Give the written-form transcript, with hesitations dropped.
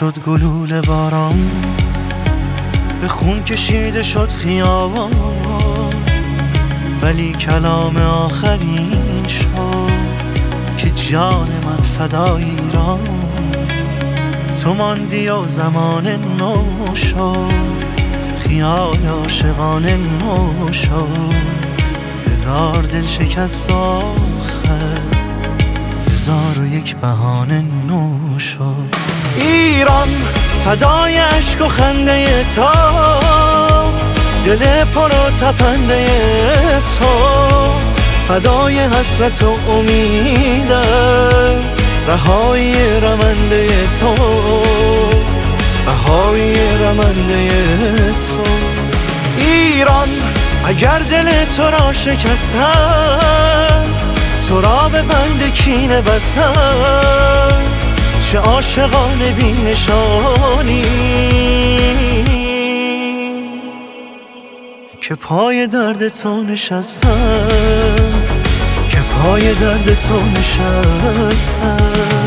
شد گلوله باران، به خون کشیده شد خیابان، ولی کلام آخرین شد که جان من فدای ایران. تو ماندی و زمان نو شد، خیال عاشقانه نو شد، هزار دل شکست آخر، 1001 بهانه نو شد. ایران فدای عشق و خنده تو، دل پر و تپنده تو، فدای حسرت و امیده، رهایی رمنده تو، رهایی رمنده تو. ایران اگر دل تو را شکستن، تو را به بند کینه بستن، چه عاشقان بی نشانی که پای درد تو نشستن، که پای درد تو نشستن.